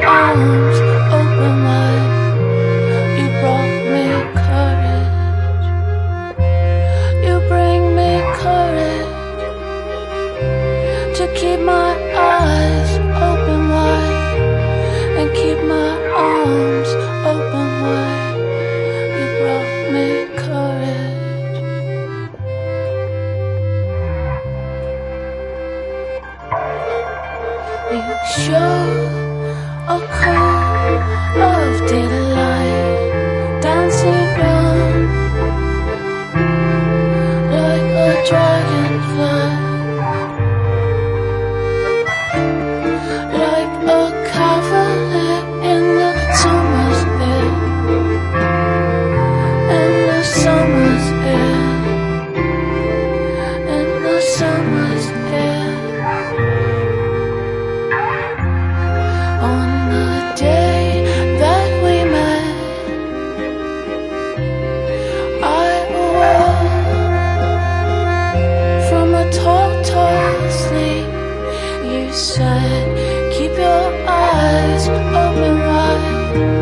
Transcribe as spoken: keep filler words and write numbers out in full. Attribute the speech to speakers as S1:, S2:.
S1: arms open wide. You brought me courage. You bring me courage to keep my eyes open wide and keep my arms open wide. You brought me courage. You show a cone of daylight dancing round like a dragonfly, like a cavalier in the summer's air, in the summer's air, in the summer's air. On the day that we met, I awoke from a tall, tall sleep. You said, keep your eyes open wide.